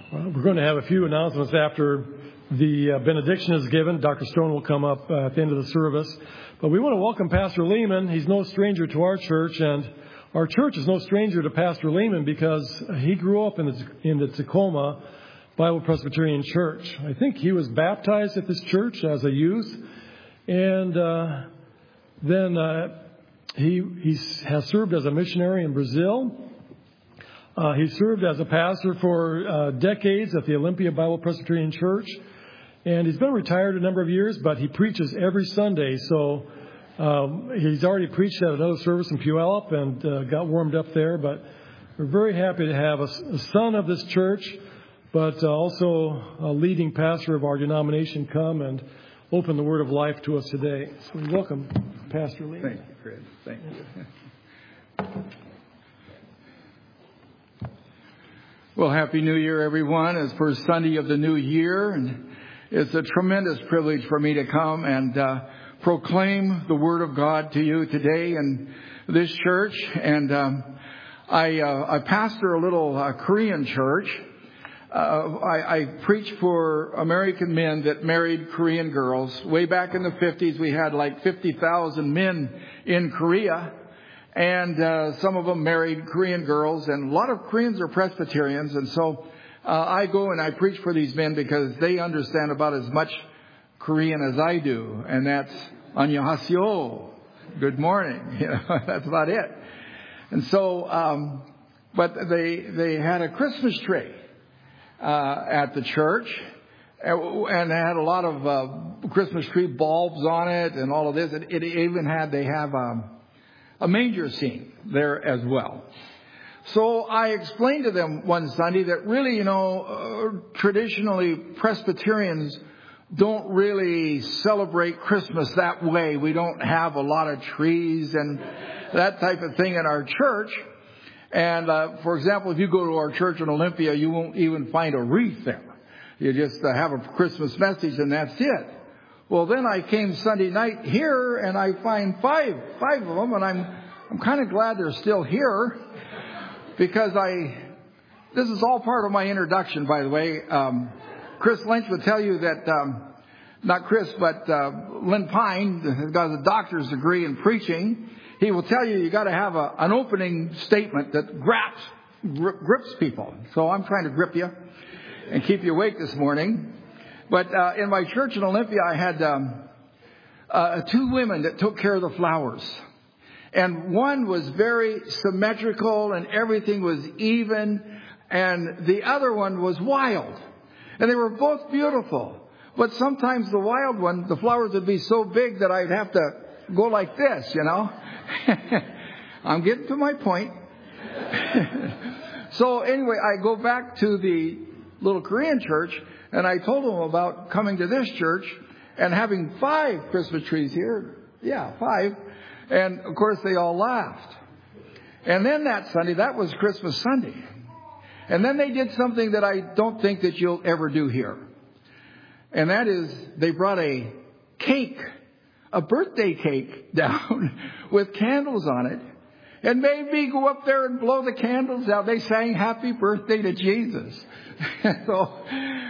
We're going to have a few announcements after the benediction is given. Dr. Stone will come up at the end of the service. But we want to welcome Pastor Lehman. He's no stranger to our church, and our church is no stranger to Pastor Lehman because he grew up in the Tacoma Bible Presbyterian Church. I think he was baptized at this church as a youth, and then he has served as a missionary in Brazil. He served as a pastor for decades at the Olympia Bible Presbyterian Church. And he's been retired a number of years, but he preaches every Sunday. So he's already preached at another service in Puyallup and got warmed up there. But we're very happy to have a son of this church, but also a leading pastor of our denomination come and open the word of life to us today. So we welcome Pastor Lee. Thank you, Chris. Thank you. Well, Happy New Year, everyone. It's first Sunday of the new year, and it's a tremendous privilege for me to come and proclaim the Word of God to you today in this church. And I pastor a little Korean church. I preach for American men that married Korean girls. Way back in the 50s, we had like 50,000 men in Korea. And some of them married Korean girls, and a lot of Koreans are Presbyterians. And so I go and I preach for these men because they understand about as much Korean as I do. And that's 안녕하세요, good morning. You know, that's about it. And so, but they had a Christmas tree at the church, and they had a lot of Christmas tree bulbs on it and all of this. It even had, they have a manger scene there as well. So I explained to them one Sunday that really, traditionally Presbyterians don't really celebrate Christmas that way. We don't have a lot of trees and that type of thing in our church. And for example, if you go to our church in Olympia, you won't even find a wreath there. You just have a Christmas message and that's it. Well, then I came Sunday night here and I find five of them, and I'm kind of glad they're still here because this is all part of my introduction, by the way. Chris Lynch would tell you that, not Chris, but Lynn Pine has got a doctor's degree in preaching. He will tell you got to have an opening statement that grips people. So I'm trying to grip you and keep you awake this morning. But in my church in Olympia, I had two women that took care of the flowers. And one was very symmetrical and everything was even. And the other one was wild. And they were both beautiful. But sometimes the wild one, the flowers would be so big that I'd have to go like this, I'm getting to my point. So anyway, I go back to the little Korean church, and I told them about coming to this church and having 5 Christmas trees here. Yeah, 5. And of course they all laughed. And then that Sunday, that was Christmas Sunday. And then they did something that I don't think that you'll ever do here. And that is they brought a cake, a birthday cake down with candles on it, and made me go up there and blow the candles out. They sang Happy Birthday to Jesus. So,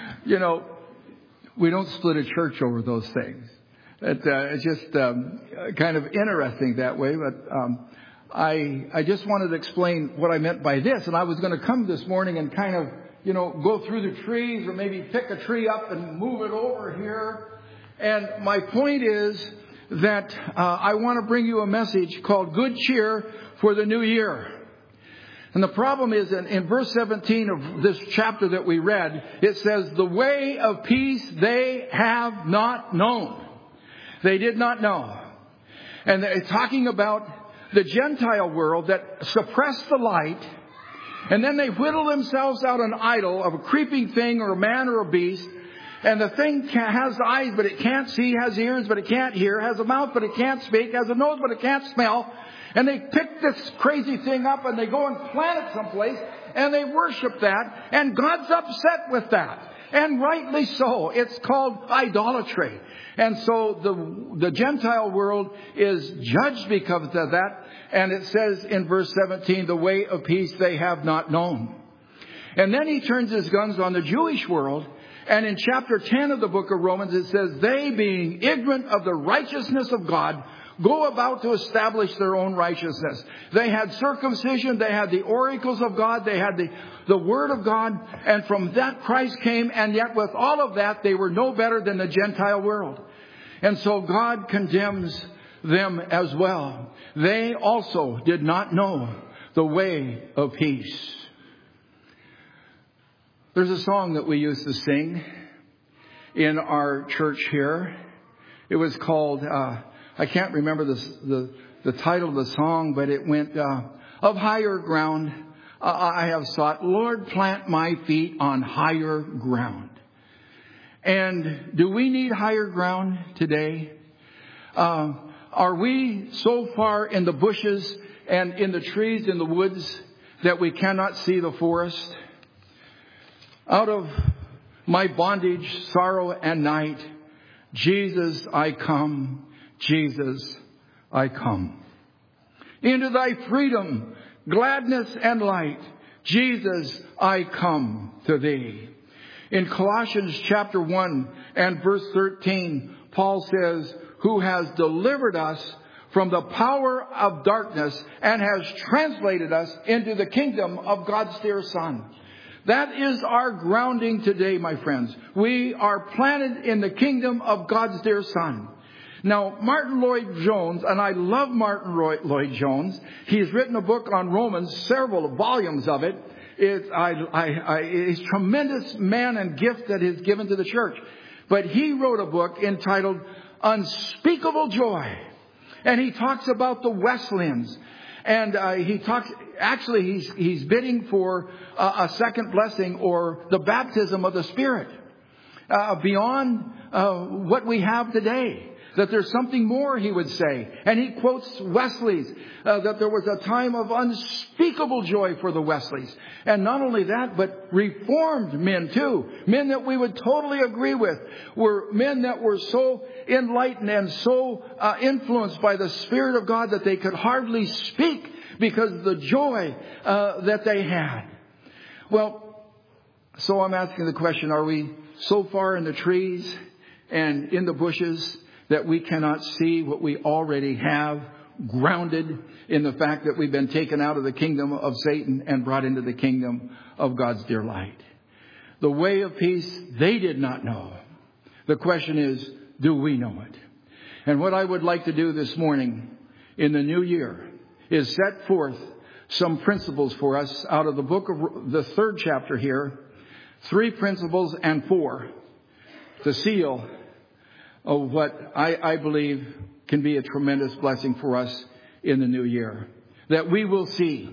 we don't split a church over those things. It's just kind of interesting that way. But I just wanted to explain what I meant by this. And I was going to come this morning and kind of, go through the trees or maybe pick a tree up and move it over here. And my point is that I want to bring you a message called Good Cheer for the New Year. And the problem is in verse 17 of this chapter that we read, it says, the way of peace they have not known. They did not know. And it's talking about the Gentile world that suppressed the light, and then they whittle themselves out an idol of a creeping thing or a man or a beast. And the thing has eyes, but it can't see, has ears, but it can't hear, has a mouth, but it can't speak, has a nose, but it can't smell. And they pick this crazy thing up and they go and plant it someplace and they worship that. And God's upset with that. And rightly so. It's called idolatry. And so the Gentile world is judged because of that. And it says in verse 17, the way of peace they have not known. And then he turns his guns on the Jewish world. And in chapter 10 of the book of Romans, it says, they being ignorant of the righteousness of God, go about to establish their own righteousness. They had circumcision. They had the oracles of God. They had the Word of God. And from that Christ came. And yet with all of that, they were no better than the Gentile world. And so God condemns them as well. They also did not know the way of peace. There's a song that we used to sing in our church here. It was called, I can't remember the title of the song, but it went, of higher ground I have sought. Lord, plant my feet on higher ground. And do we need higher ground today? Are we so far in the bushes and in the trees in the woods that we cannot see the forest? Out of my bondage, sorrow, and night, Jesus, I come. Jesus, I come. Into thy freedom, gladness, and light, Jesus, I come to thee. In Colossians chapter 1 and verse 13, Paul says, who has delivered us from the power of darkness and has translated us into the kingdom of God's dear Son. That is our grounding today, my friends. We are planted in the kingdom of God's dear Son. Now, Martin Lloyd-Jones, and I love Martin Lloyd-Jones. He's written a book on Romans, several volumes of it. He's a tremendous man and gift that is given to the church. But he wrote a book entitled Unspeakable Joy. And he talks about the Wesleyans. And he's bidding for a second blessing or the baptism of the Spirit beyond what we have today. That there's something more, he would say. And he quotes Wesley's, that there was a time of unspeakable joy for the Wesleys. And not only that, but reformed men too. Men that we would totally agree with. Were men that were so enlightened and so influenced by the Spirit of God that they could hardly speak because of the joy that they had. Well, so I'm asking the question, are we so far in the trees and in the bushes that we cannot see what we already have, grounded in the fact that we've been taken out of the kingdom of Satan and brought into the kingdom of God's dear light? The way of peace, they did not know. The question is, do we know it? And what I would like to do this morning in the new year is set forth some principles for us out of the book of the 3rd chapter here. 3 principles and 4 to seal of what I believe can be a tremendous blessing for us in the new year. That we will see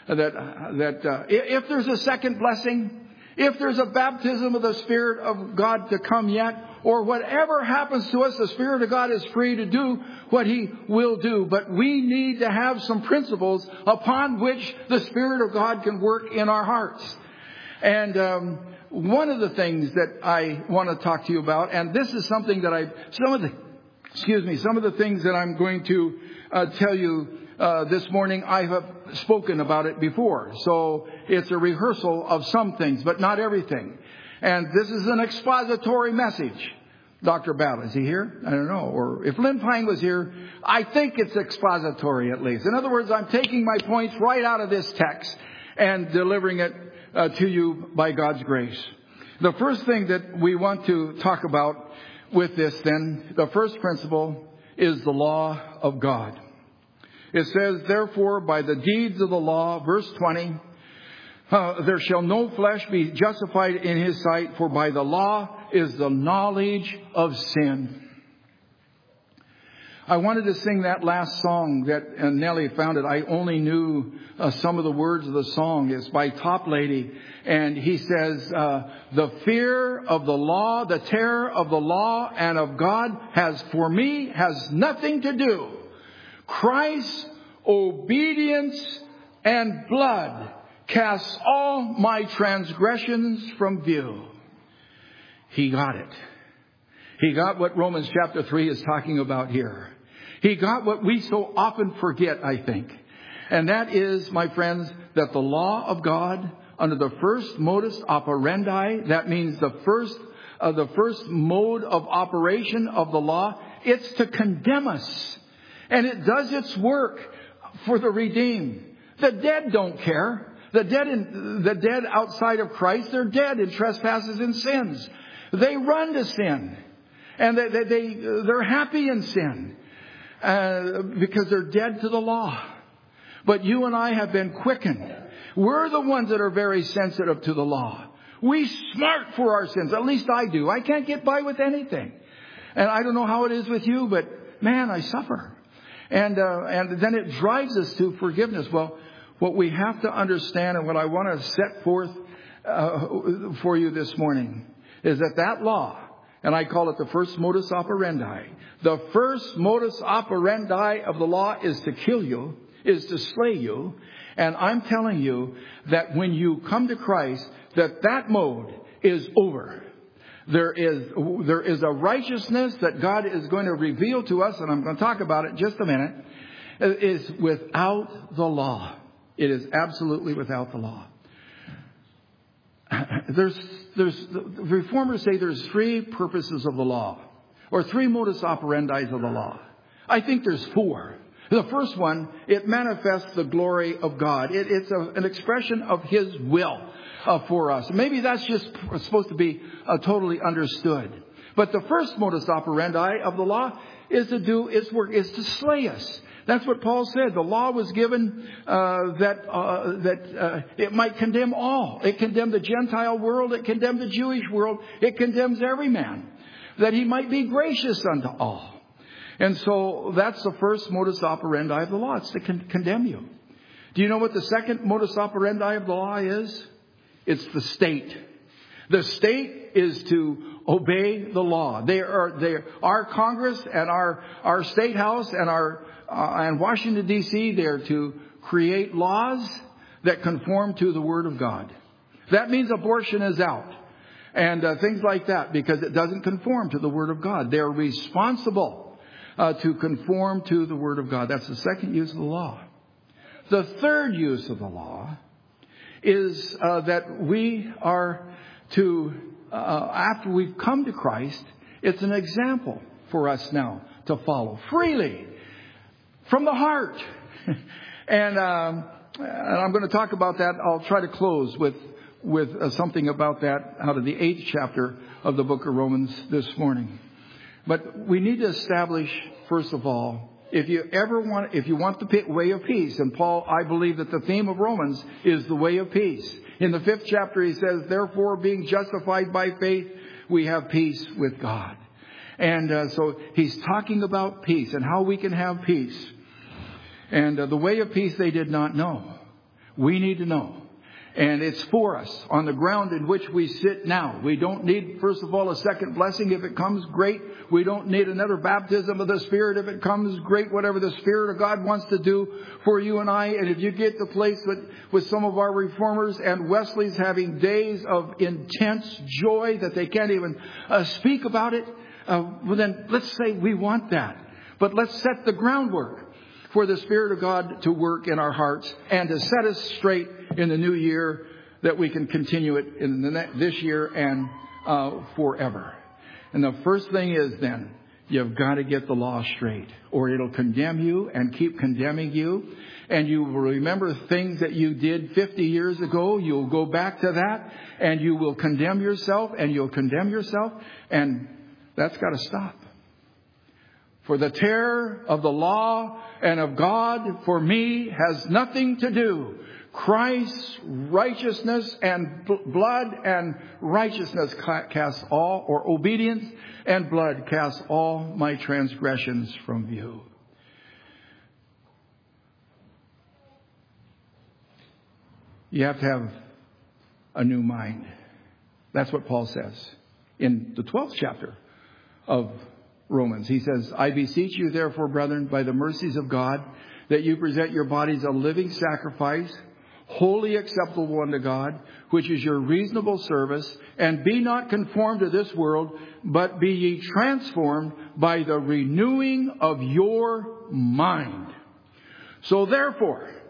that if there's a second blessing, if there's a baptism of the Spirit of God to come yet, or whatever happens to us, the Spirit of God is free to do what He will do. But we need to have some principles upon which the Spirit of God can work in our hearts. And one of the things that I want to talk to you about, and this is something that some of the things that I'm going to tell you this morning, I have spoken about it before. So it's a rehearsal of some things, but not everything. And this is an expository message. Dr. Battle, is he here? I don't know. Or if Lynn Pine was here, I think it's expository at least. In other words, I'm taking my points right out of this text and delivering it to you by God's grace. The first thing that we want to talk about with this then, the first principle is the law of God. It says, therefore, by the deeds of the law, verse 20, there shall no flesh be justified in his sight, for by the law is the knowledge of sin. I wanted to sing that last song that Nellie found it. I only knew some of the words of the song. It's by Toplady. And he says, the fear of the law, the terror of the law and of God has nothing to do. Christ's obedience and blood casts all my transgressions from view. He got it. He got what Romans chapter 3 is talking about here. He got what we so often forget, I think. And that is, my friends, that the law of God under the first modus operandi. That means the first mode of operation of the law. It's to condemn us. And it does its work for the redeemed. The dead don't care. The dead outside of Christ, they're dead in trespasses and sins. They run to sin. And they're happy in sin. Because they're dead to the law. But you and I have been quickened. We're the ones that are very sensitive to the law. We smart for our sins. At least I do. I can't get by with anything. And I don't know how it is with you, but man, I suffer. And then it drives us to forgiveness. Well, what we have to understand, and what I want to set forth for you this morning, is that law, and I call it the first modus operandi. The first modus operandi of the law is to kill you, is to slay you. And I'm telling you that when you come to Christ, that mode is over. There is a righteousness that God is going to reveal to us, and I'm going to talk about it in just a minute, is without the law. It is absolutely without the law. Reformers say there's three purposes of the law, or three modus operandi of the law. I think there's four. The first one, it manifests the glory of God. It's an expression of His will for us. Maybe that's just supposed to be totally understood. But the first modus operandi of the law is to do its work, is to slay us. That's what Paul said. The law was given that it might condemn all. It condemned the Gentile world. It condemned the Jewish world. It condemns every man, that he might be gracious unto all. And so that's the first modus operandi of the law. It's to condemn you. Do you know what the second modus operandi of the law is? It's the state. The state is to obey the law. Our Congress and our State House and Washington, D.C., they're to create laws that conform to the Word of God. That means abortion is out. And things like that, because it doesn't conform to the Word of God. They're responsible to conform to the Word of God. That's the second use of the law. The third use of the law is that we are to, after we've come to Christ, it's an example for us now to follow freely from the heart. And I'm going to talk about that. I'll try to close with something about that out of the 8th chapter of the book of Romans this morning. But we need to establish, first of all, if you want the way of peace, and Paul, I believe that the theme of Romans is the way of peace. In the 5th chapter, he says, therefore, being justified by faith, we have peace with God. And so he's talking about peace and how we can have peace. And the way of peace they did not know. We need to know. And it's for us on the ground in which we sit now. We don't need, first of all, a second blessing. If it comes, great. We don't need another baptism of the Spirit. If it comes, great. Whatever the Spirit of God wants to do for you and I. And if you get to the place with some of our reformers and Wesleys having days of intense joy that they can't even speak about it, well then let's say we want that. But let's set the groundwork for the Spirit of God to work in our hearts and to set us straight in the new year, that we can continue it in this year and forever. And the first thing is then, you've got to get the law straight, or it'll condemn you and keep condemning you. And you will remember things that you did 50 years ago. You'll go back to that and you will condemn yourself, and you'll condemn yourself. And that's got to stop. For the terror of the law and of God for me has nothing to do. Christ's righteousness and blood and righteousness casts all, or obedience and blood casts all my transgressions from view. You have to have a new mind. That's what Paul says in the 12th chapter of Romans. He says, I beseech you therefore, brethren, by the mercies of God, that you present your bodies a living sacrifice, wholly acceptable unto God, which is your reasonable service, and be not conformed to this world, but be ye transformed by the renewing of your mind. So therefore,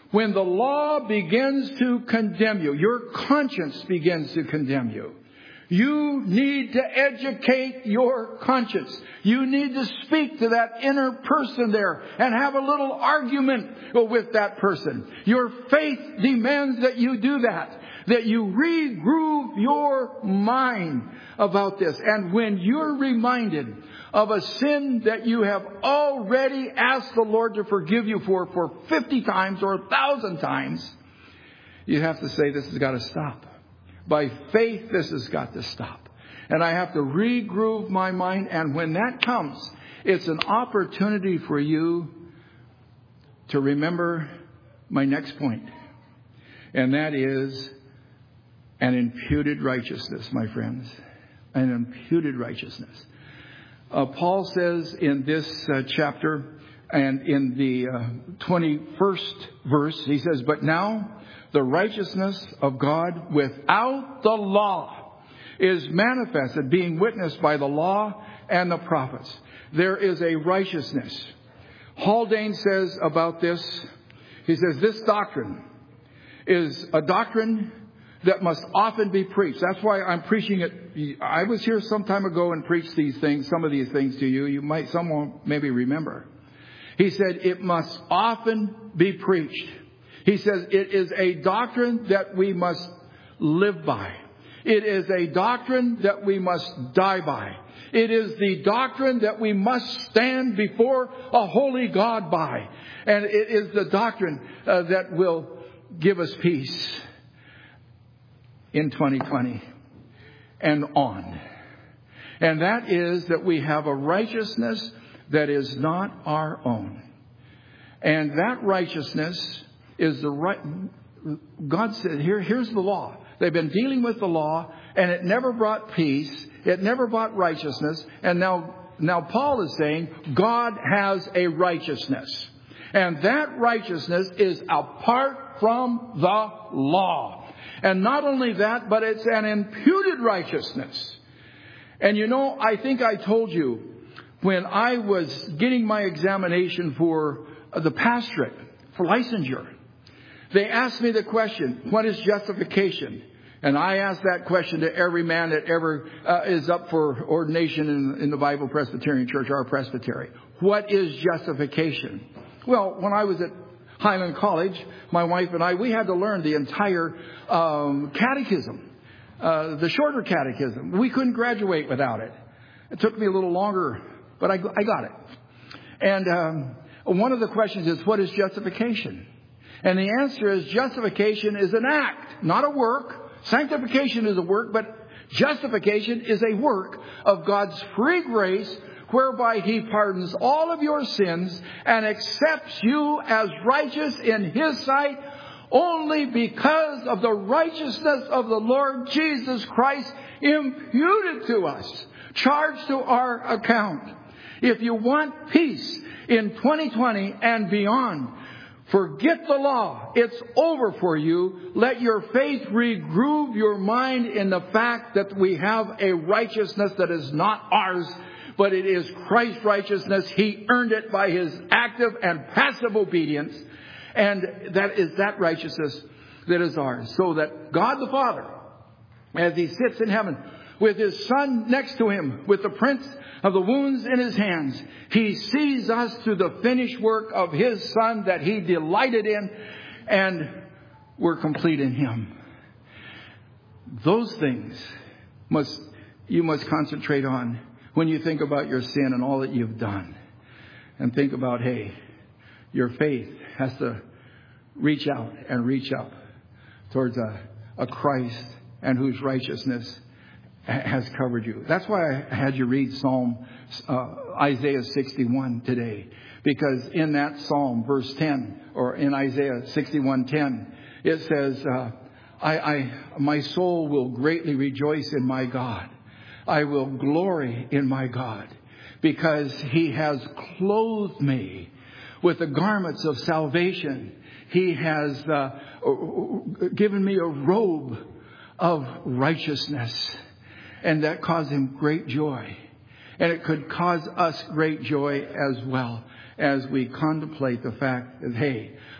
when the law begins to condemn you, your conscience begins to condemn you, you need to educate your conscience. You need to speak to that inner person there and have a little argument with that person. Your faith demands that you do that you regroove your mind about this. And when you're reminded of a sin that you have already asked the Lord to forgive you for 50 times or 1,000 times, you have to say, this has got to stop. By faith, this has got to stop. And I have to regroove my mind. And when that comes, it's an opportunity for you to remember my next point. And that is an imputed righteousness, my friends. An imputed righteousness. Paul says in this chapter and in the 21st verse, he says, but now the righteousness of God without the law is manifested, being witnessed by the law and the prophets. There is a righteousness. Haldane says about this, he says, this doctrine is a doctrine that must often be preached. That's why I'm preaching it. I was here some time ago and preached these things, some of these things to you. Someone maybe remember. He said it must often be preached. He says it is a doctrine that we must live by. It is a doctrine that we must die by. It is the doctrine that we must stand before a holy God by. And it is the doctrine that will give us peace in 2020 and on. And that is that we have a righteousness that is not our own. And that righteousness is the right. God said, here's the law. They've been dealing with the law, and it never brought peace. It never brought righteousness. And now Paul is saying God has a righteousness. And that righteousness is apart from the law. And not only that, but it's an imputed righteousness. And I think I told you when I was getting my examination for the pastorate, for licensure, they asked me the question, what is justification? And I asked that question to every man that ever is up for ordination in the Bible Presbyterian Church, our presbytery. What is justification? Well, when I was at Highland College, my wife and I, we had to learn the entire catechism, the shorter catechism. We couldn't graduate without it. It took me a little longer, but I got it. And one of the questions is, what is justification? And the answer is, justification is an act, not a work. Sanctification is a work, but justification is a work of God's free grace, whereby He pardons all of your sins and accepts you as righteous in His sight only because of the righteousness of the Lord Jesus Christ imputed to us, charged to our account. If you want peace in 2020 and beyond, forget the law. It's over for you. Let your faith regroove your mind in the fact that we have a righteousness that is not ours, but it is Christ's righteousness. He earned it by His active and passive obedience. And that is that righteousness that is ours. So that God the Father, as He sits in heaven, with His Son next to Him, with the prints of the wounds in His hands, He sees us through the finished work of His Son that He delighted in, and we're complete in Him. Those things you must concentrate on when you think about your sin and all that you've done. And think about, hey, your faith has to reach out and reach up towards a Christ and whose righteousness has covered you. That's why I had you read Isaiah 61 today. Because in that Psalm, verse 10, or in Isaiah 61:10, it says, my soul will greatly rejoice in my God. I will glory in my God, because He has clothed me with the garments of salvation. He has given me a robe of righteousness. And that caused Him great joy. And it could cause us great joy as well, as we contemplate the fact that, hey,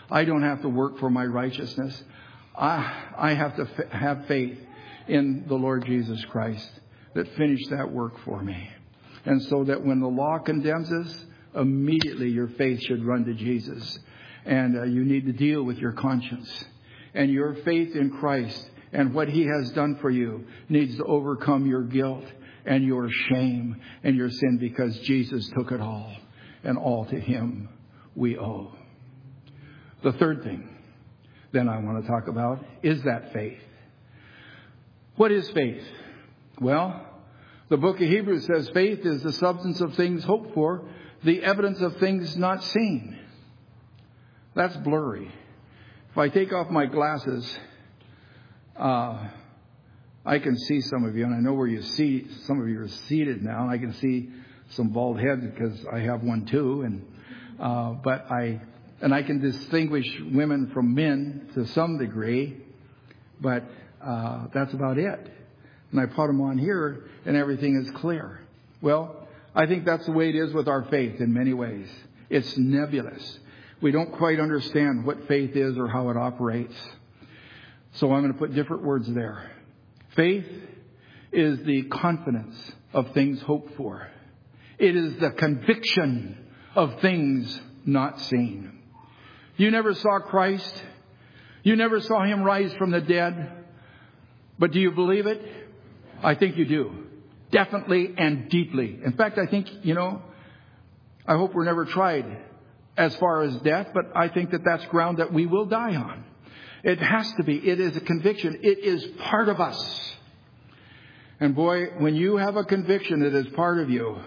I don't have to work for my righteousness. I have to have faith in the Lord Jesus Christ that finished that work for me. And so that when the law condemns us, immediately your faith should run to Jesus. And you need to deal with your conscience. And your faith in Christ and what He has done for you needs to overcome your guilt and your shame and your sin, because Jesus took it all, and all to Him we owe. The third thing then I want to talk about is that faith. What is faith? Well, the book of Hebrews says faith is the substance of things hoped for, the evidence of things not seen. That's blurry. If I take off my glasses, I can see some of you, and I know where some of you are seated now, and I can see some bald heads because I have one too, but I can distinguish women from men to some degree, but that's about it. And I put them on here, and everything is clear. Well, I think that's the way it is with our faith in many ways. It's nebulous. We don't quite understand what faith is or how it operates. So I'm going to put different words there. Faith is the confidence of things hoped for. It is the conviction of things not seen. You never saw Christ. You never saw Him rise from the dead. But do you believe it? I think you do. Definitely and deeply. In fact, I think, I hope we're never tried as far as death, but I think that that's ground that we will die on. It has to be. It is a conviction. It is part of us. And boy, when you have a conviction that is part of you,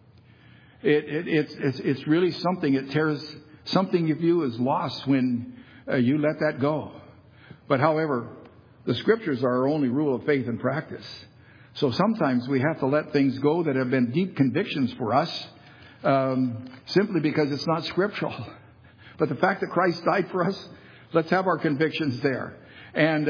it's really something. It tears something of you is lost when you let that go. But however, the Scriptures are our only rule of faith and practice. So sometimes we have to let things go that have been deep convictions for us, simply because it's not scriptural. But the fact that Christ died for us, let's have our convictions there. And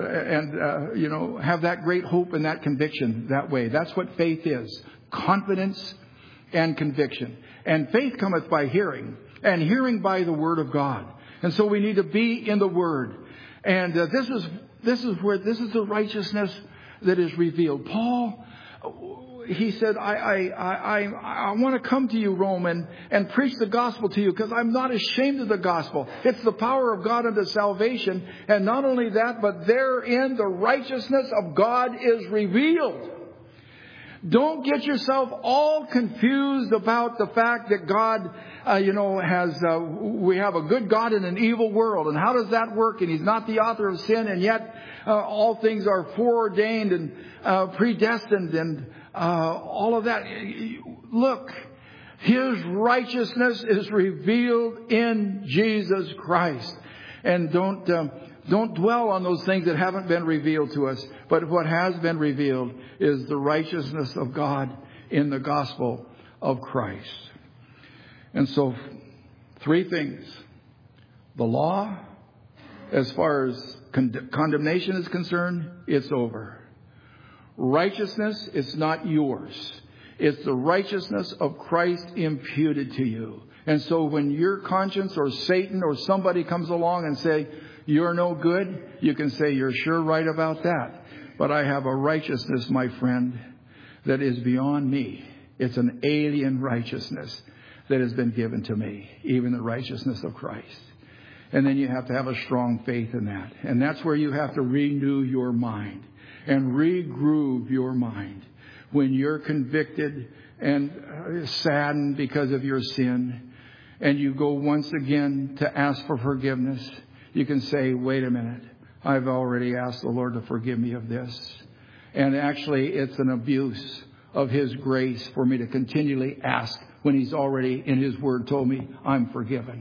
have that great hope and that conviction that way. That's what faith is. Confidence and conviction. And faith cometh by hearing, and hearing by the Word of God. And so we need to be in the Word. And this is the righteousness that is revealed. Paul, he said, I want to come to you, Rome, and preach the gospel to you, because I'm not ashamed of the gospel. It's the power of God unto salvation. And not only that, but therein the righteousness of God is revealed. Don't get yourself all confused about the fact that God, we have a good God in an evil world. And how does that work? And He's not the author of sin, and yet all things are foreordained and predestined and all of that. Look, His righteousness is revealed in Jesus Christ. And don't dwell on those things that haven't been revealed to us. But what has been revealed is the righteousness of God in the gospel of Christ. And so, three things. The law, as far as condemnation is concerned, it's over. Righteousness is not yours. It's the righteousness of Christ imputed to you. And so when your conscience or Satan or somebody comes along and say, you're no good, you can say, you're sure right about that. But I have a righteousness, my friend, that is beyond me. It's an alien righteousness that has been given to me, even the righteousness of Christ. And then you have to have a strong faith in that. And that's where you have to renew your mind and regroove your mind. When you're convicted and saddened because of your sin, and you go once again to ask for forgiveness, you can say, wait a minute, I've already asked the Lord to forgive me of this. And actually, it's an abuse of His grace for me to continually ask when He's already in His Word told me I'm forgiven.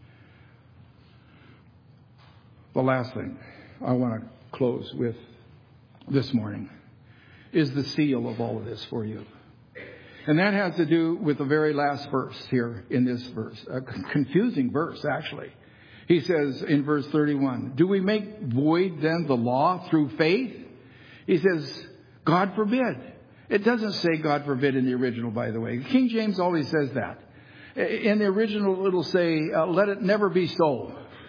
The last thing I want to close with this morning is the seal of all of this for you. And that has to do with the very last verse here in this verse. A confusing verse, actually. He says in verse 31, do we make void then the law through faith? He says, God forbid. It doesn't say God forbid in the original, by the way. King James always says that. In the original, it'll say, let it never be so.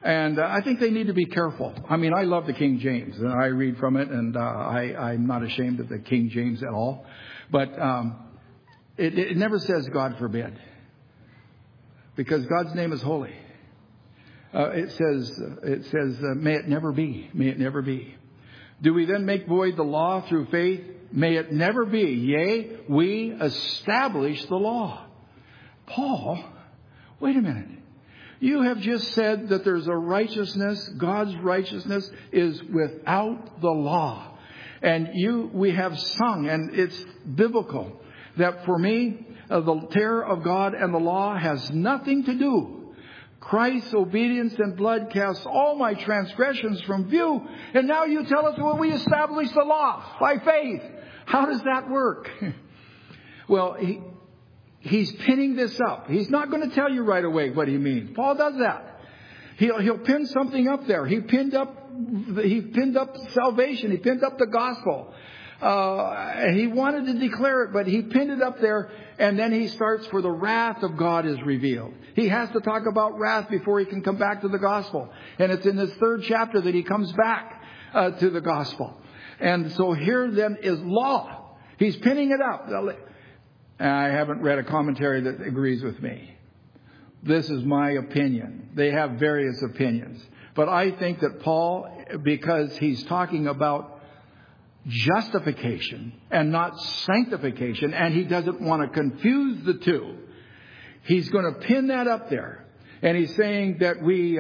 And I think they need to be careful. I mean, I love the King James, and I read from it, and I'm not ashamed of the King James at all. But it never says God forbid, because God's name is holy. It says, may it never be, may it never be. Do we then make void the law through faith? May it never be. Yea, we establish the law. Paul, wait a minute. You have just said that there's a righteousness, God's righteousness is without the law. And we have sung, and it's biblical, that for me, the terror of God and the law has nothing to do. Christ's obedience and blood casts all my transgressions from view. And now you tell us, well, we establish the law by faith. How does that work? Well, he's pinning this up. He's not going to tell you right away what he means. Paul does that. He'll pin something up there. He pinned up salvation. He pinned up the gospel. He wanted to declare it, but he pinned it up there, and then he starts, for the wrath of God is revealed. He has to talk about wrath before he can come back to the gospel. And it's in this 3rd chapter that he comes back to the gospel. And so here then is law. He's pinning it up. I haven't read a commentary that agrees with me. This is my opinion. They have various opinions. But I think that Paul, because he's talking about justification and not sanctification, and he doesn't want to confuse the two, he's going to pin that up there. And he's saying that we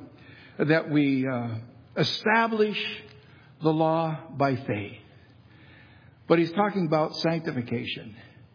establish the law by faith. But he's talking about sanctification.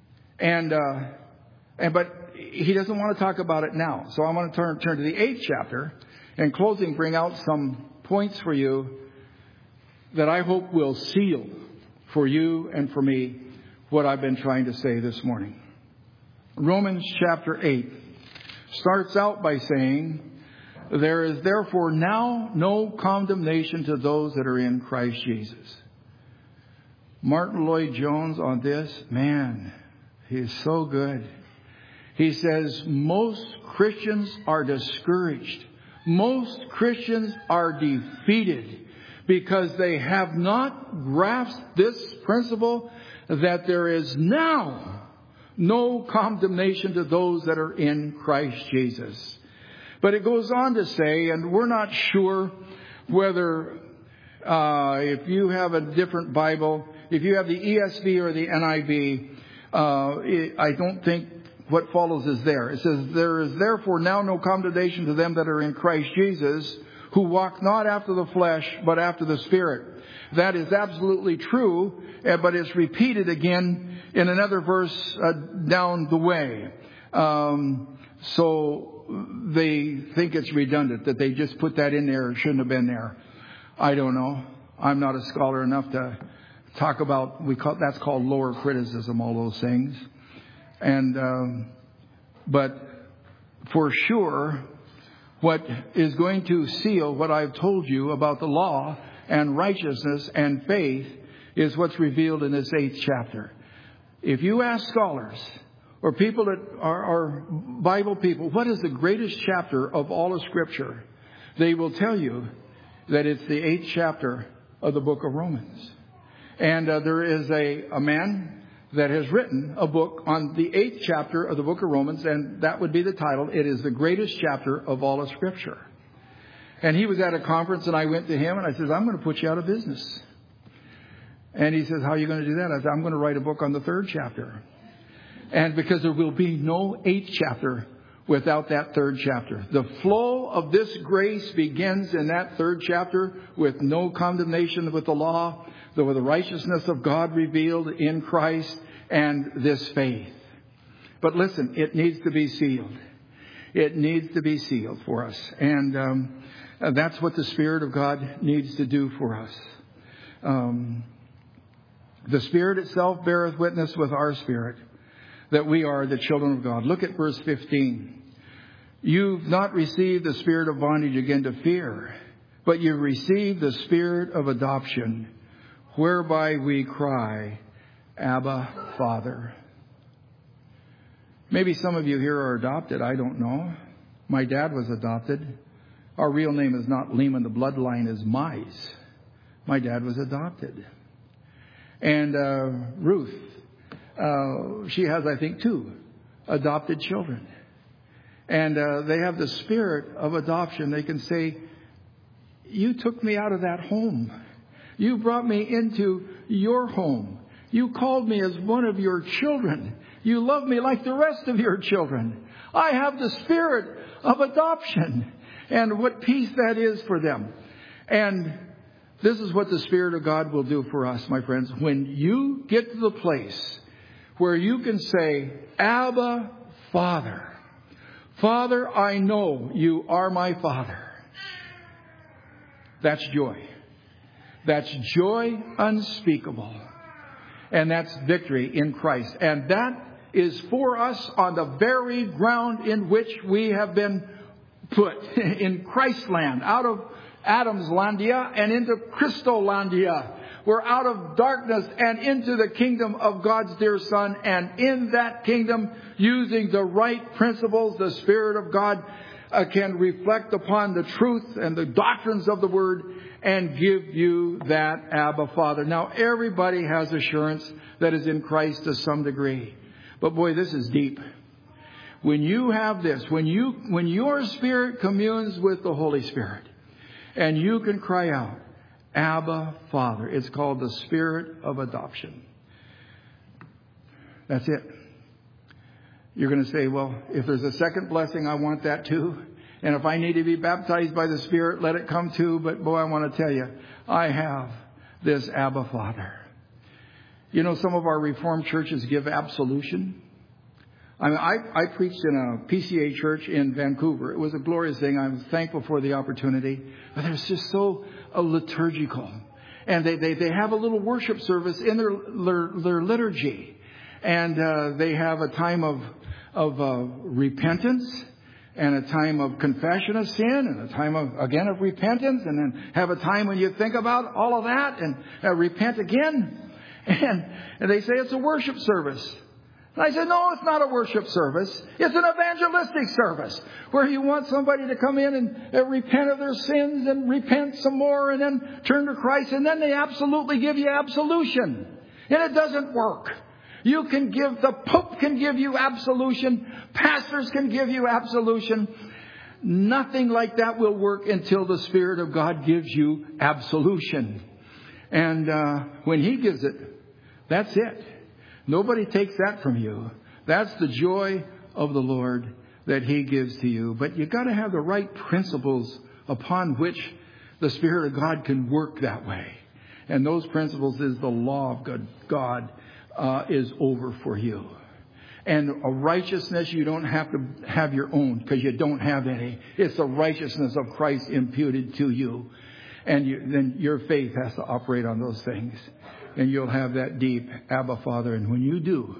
But he doesn't want to talk about it now. So I want to turn to the 8th chapter. In closing, bring out some points for you that I hope will seal for you and for me what I've been trying to say this morning. Romans chapter 8 starts out by saying, there is therefore now no condemnation to those that are in Christ Jesus. Martin Lloyd-Jones on this, man, he is so good. He says, most Christians are discouraged. Most Christians are defeated because they have not grasped this principle that there is now no condemnation to those that are in Christ Jesus. But it goes on to say, and we're not sure whether if you have a different Bible, if you have the ESV or the NIV, I don't think what follows is there. It says, there is therefore now no condemnation to them that are in Christ Jesus, who walk not after the flesh, but after the Spirit. That is absolutely true, but it's repeated again in another verse down the way. So they think it's redundant, that they just put that in there. It shouldn't have been there. I don't know. I'm not a scholar enough to talk about, that's called lower criticism, all those things. But for sure, what is going to seal what I've told you about the law and righteousness and faith is what's revealed in this 8th chapter. If you ask scholars or people that are Bible people, what is the greatest chapter of all of Scripture? They will tell you that it's the 8th chapter of the book of Romans. And there is a man that has written a book on the 8th chapter of the book of Romans, and that would be the title. It is the greatest chapter of all of Scripture. And he was at a conference, and I went to him, and I said, I'm going to put you out of business. And he says, how are you going to do that? I said, I'm going to write a book on the 3rd chapter. And because there will be no 8th chapter without that 3rd chapter. The flow of this grace begins in that 3rd chapter with no condemnation with the law, with the righteousness of God revealed in Christ, and this faith. But listen, it needs to be sealed. It needs to be sealed for us. And that's what the Spirit of God needs to do for us. The Spirit itself beareth witness with our spirit that we are the children of God. Look at verse 15. You've not received the spirit of bondage again to fear, but you've received the spirit of adoption, whereby we cry, Abba, Father. Maybe some of you here are adopted. I don't know. My dad was adopted. Our real name is not Lehman. The bloodline is Mize. My dad was adopted. And Ruth, she has, I think, 2 adopted children. And they have the spirit of adoption. They can say, you took me out of that home. You brought me into your home. You called me as one of your children. You love me like the rest of your children. I have the spirit of adoption. And what peace that is for them. And this is what the Spirit of God will do for us, my friends. When you get to the place where you can say, Abba, Father. Father, I know you are my Father. That's joy. That's joy unspeakable. And that's victory in Christ. And that is for us on the very ground in which we have been put, in Christland, out of Adam's landia and into Christolandia. We're out of darkness and into the kingdom of God's dear Son. And in that kingdom, using the right principles, the Spirit of God can reflect upon the truth and the doctrines of the Word and give you that Abba Father. Now, everybody has assurance that is in Christ to some degree. But boy, this is deep. When you have this, when your spirit communes with the Holy Spirit, and you can cry out, Abba, Father. It's called the spirit of adoption. That's it. You're going to say, well, if there's a second blessing, I want that too. And if I need to be baptized by the Spirit, let it come too. But boy, I want to tell you, I have this Abba, Father. You know, some of our Reformed churches give absolution. I mean, I preached in a PCA church in Vancouver. It was a glorious thing. I'm thankful for the opportunity. But it's just so liturgical. And they have a little worship service in their liturgy. And they have a time of repentance and a time of confession of sin and a time of repentance. And then have a time when you think about all of that and repent again. And they say it's a worship service. And I said, no, it's not a worship service. It's an evangelistic service where you want somebody to come in and repent of their sins and repent some more and then turn to Christ. And then they absolutely give you absolution. And it doesn't work. The Pope can give you absolution. Pastors can give you absolution. Nothing like that will work until the Spirit of God gives you absolution. And when He gives it, that's it. Nobody takes that from you. That's the joy of the Lord that He gives to you. But you've got to have the right principles upon which the Spirit of God can work that way. And those principles is the law of God is over for you. And a righteousness you don't have to have your own because you don't have any. It's the righteousness of Christ imputed to you. And then your faith has to operate on those things. And you'll have that deep Abba Father. And when you do,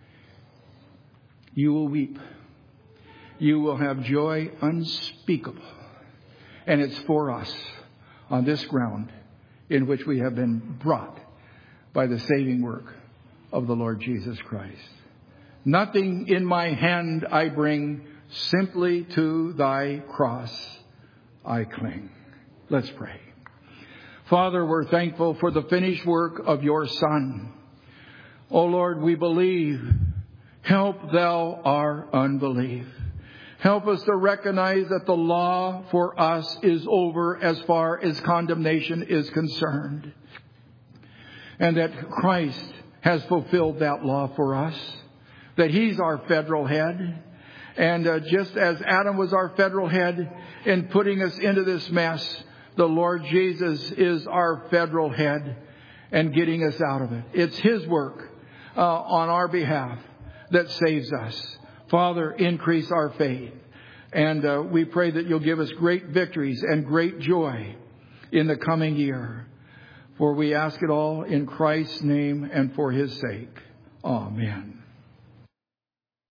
you will weep. You will have joy unspeakable. And it's for us on this ground in which we have been brought by the saving work of the Lord Jesus Christ. Nothing in my hand I bring, simply to thy cross I cling. Let's pray. Father, we're thankful for the finished work of your Son. O Lord, we believe. Help thou our unbelief. Help us to recognize that the law for us is over as far as condemnation is concerned. And that Christ has fulfilled that law for us. That He's our federal head. And just as Adam was our federal head in putting us into this mess, the Lord Jesus is our federal head and getting us out of it. It's His work on our behalf that saves us. Father, increase our faith. And we pray that you'll give us great victories and great joy in the coming year. For we ask it all in Christ's name and for His sake. Amen.